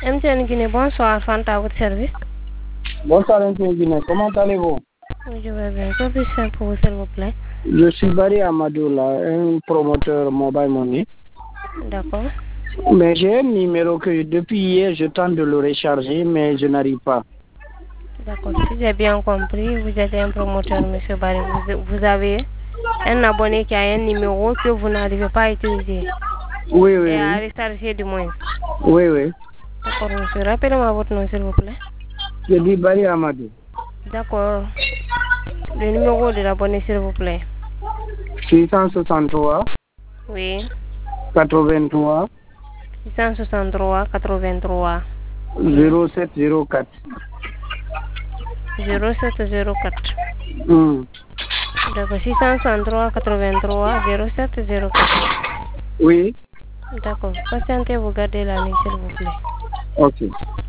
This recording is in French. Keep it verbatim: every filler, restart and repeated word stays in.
M T N Guinée, bonsoir, Fanta, à votre service. Bonsoir, M T N Guinée, comment allez-vous? Oui, je vais bien. Que puis-je faire pour vous, s'il vous plaît? Je suis Barry Amadoula, un promoteur mobile money. D'accord. Mais j'ai un numéro que depuis hier, je tente de le recharger, mais je n'arrive pas. D'accord. Si j'ai bien compris, vous êtes un promoteur, monsieur Barry. Vous, vous avez un abonné qui a un numéro que vous n'arrivez pas à utiliser. Oui, oui, Et à oui. recharger du moins. Oui, oui. D'accord, monsieur. Rappelez-moi votre nom, s'il vous plaît. Je dis Barry Amadou. D'accord. Le numéro de l'abonné, s'il vous plaît. six cent soixante-trois. Oui. quatre-vingt-trois. six cent soixante-trois, quatre-vingt-trois. zéro sept zéro quatre. zéro sept zéro quatre. Hmm. D'accord. six cent soixante-trois, quatre-vingt-trois, zéro sept zéro quatre. Oui. D'accord. Patientez, vous gardez la ligne, s'il vous plaît. Ok.